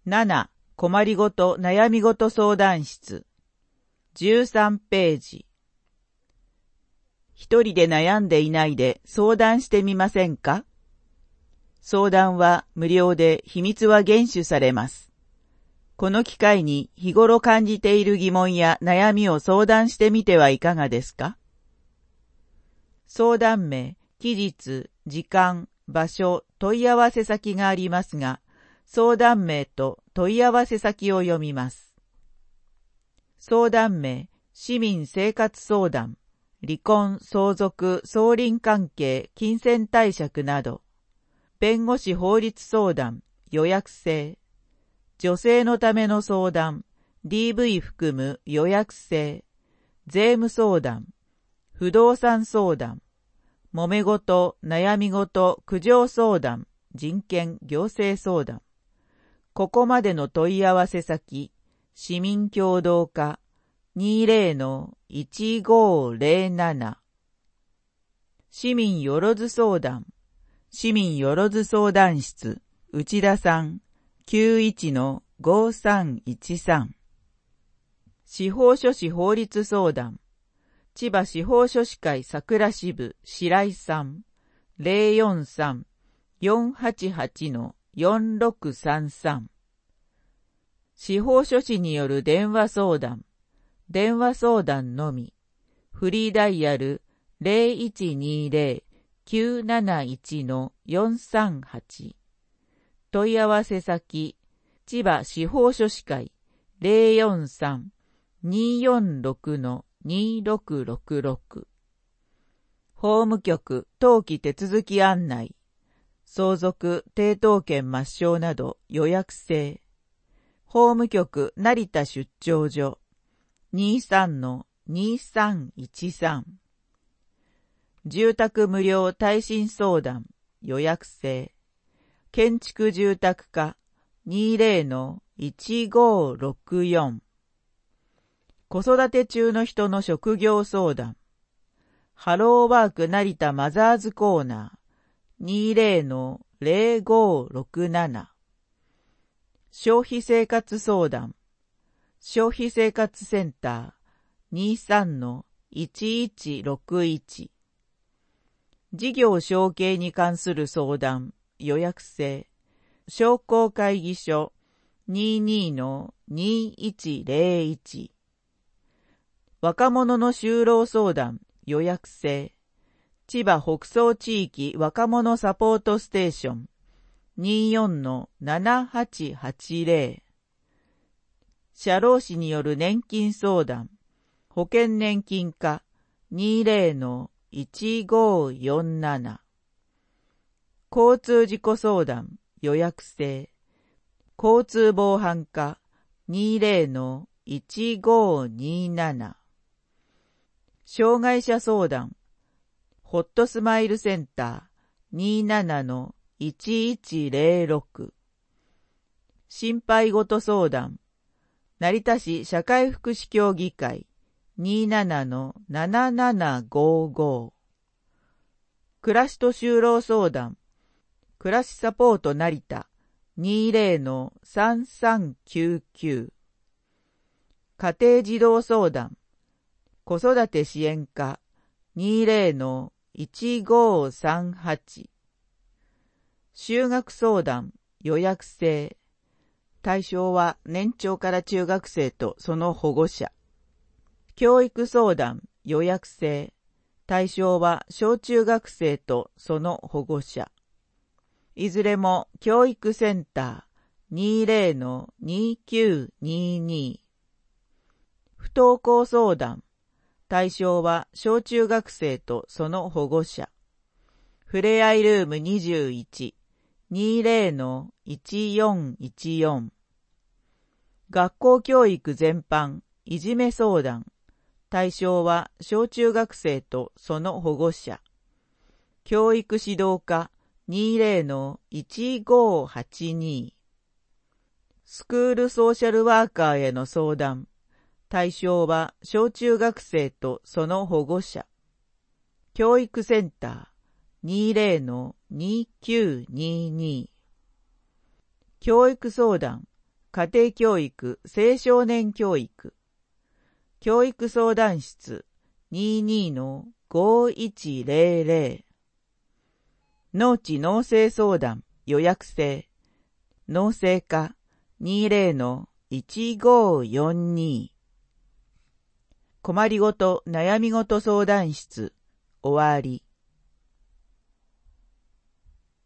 7. 困りごと悩みごと相談室。13ページ。一人で悩んでいないで相談してみませんか？相談は無料で秘密は厳守されます。この機会に日頃感じている疑問や悩みを相談してみてはいかがですか？相談名、期日、時間、場所、問い合わせ先がありますが、相談名と問い合わせ先を読みます。相談名、市民生活相談、離婚、相続、相鄰関係、金銭貸借など。弁護士法律相談、予約制。女性のための相談、DV 含む予約制。税務相談、不動産相談、揉め事、悩み事、苦情相談、人権、行政相談。ここまでの問い合わせ先、市民協働課 20-1507。市民よろず相談、市民よろず相談室、内田さん、91-5313。司法書士法律相談、千葉司法書士会桜支部白井さん、043-488-4633。司法書士による電話相談、電話相談のみ、フリーダイヤル 0120-971-438。問い合わせ先、千葉司法書士会 043-246-2666。法務局登記手続き案内、相続、抵当権抹消など予約制。法務局成田出張所 23-2313。住宅無料耐震相談予約制。建築住宅課 20-1564。子育て中の人の職業相談。ハローワーク成田マザーズコーナー 20-0567。消費生活相談。消費生活センター 23-1161。事業承継に関する相談予約制。商工会議所 22-2101。若者の就労相談予約制。千葉北総地域若者サポートステーション 24-7880。社労士による年金相談、保険年金課 20-1547。交通事故相談予約制。交通防犯課 20-1527。障害者相談、ホットスマイルセンター 27-1106。心配事相談、成田市社会福祉協議会 27-7755。暮らしと就労相談、暮らしサポート成田 20-3399。家庭児童相談、子育て支援課 20-1538。就学相談予約制。対象は年長から中学生とその保護者。教育相談予約制。対象は小中学生とその保護者。いずれも教育センター 20-2922。不登校相談。対象は小中学生とその保護者。ふれあいルーム21 20-1414。学校教育全般いじめ相談。対象は小中学生とその保護者。教育指導課 20-1582。スクールソーシャルワーカーへの相談。対象は小中学生とその保護者。教育センター 20-2922。教育相談、 家庭教育、青少年教育。教育相談室 22-5100。農地農政相談予約制。農政課 20-1542。困りごと悩みごと相談室終わり。